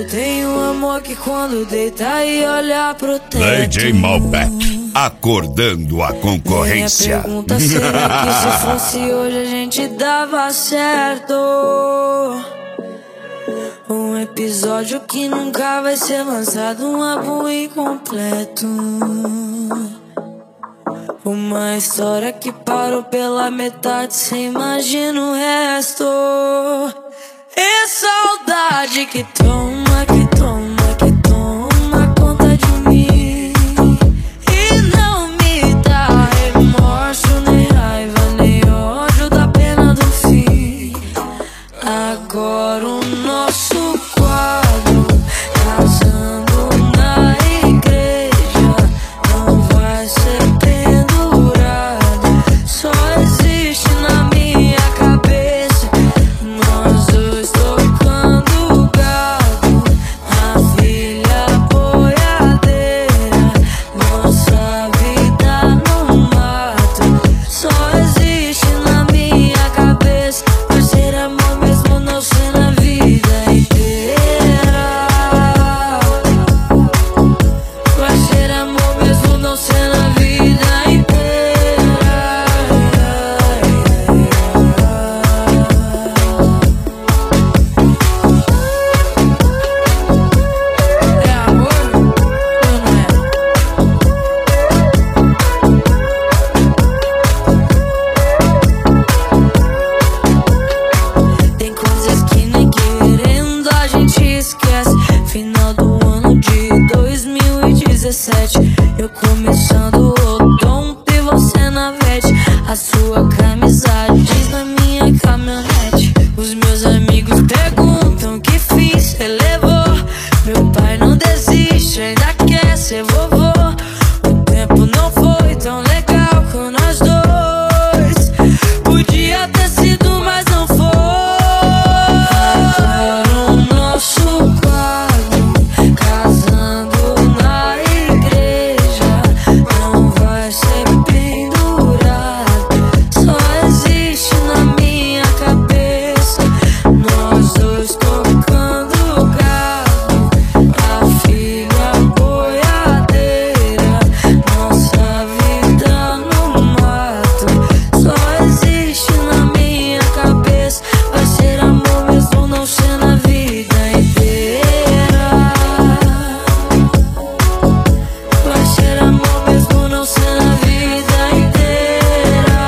Tem um amor que quando deita e olha pro teto. DJ Malbec, acordando a concorrência. Minha pergunta será que se fosse hoje a gente dava certo? Um episódio que nunca vai ser lançado, um álbum incompleto. Uma história que parou pela metade, cê imagina o resto. É saudade que toma, que toma, que toma conta de mim. E não me dá remorso, nem raiva, nem ódio da pena do fim. Agora o nosso quadro, casando na igreja, não vai ser pendurado, só existe na minha cabeça. Nós dois tocando gado, a filha boiadeira, nossa vida no mato, só existe na minha cabeça. Vai ser amor mesmo não ser na vida inteira. Vai ser amor mesmo não ser na vida inteira. É amor ou não é? Tem coisas que nem querendo a gente esquece. Final do ano de 2017, eu começando o odonto e você na vete. A sua camisa diz na minha caminhonete. Os meus amigos perguntam o que fiz, cê levou. Meu pai não desiste, ainda quer ser vovô. O tempo não foi tão legal com nós dois. Podia ter sido, mas não foi. Agora o nosso quadro, casando na igreja, não vai ser pendurado, só existe na minha cabeça. Nós dois tocando gado, a filha boiadeira, nossa vida no mato, só existe na minha cabeça. Vai ser amor mesmo não ser na vida inteira. Vai ser amor mesmo não ser na vida inteira.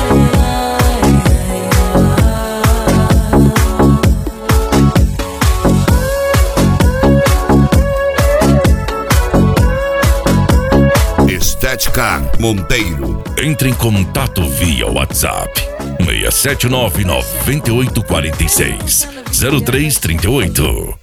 Estética Monteiro. Entre em contato via WhatsApp 679 9846 0338.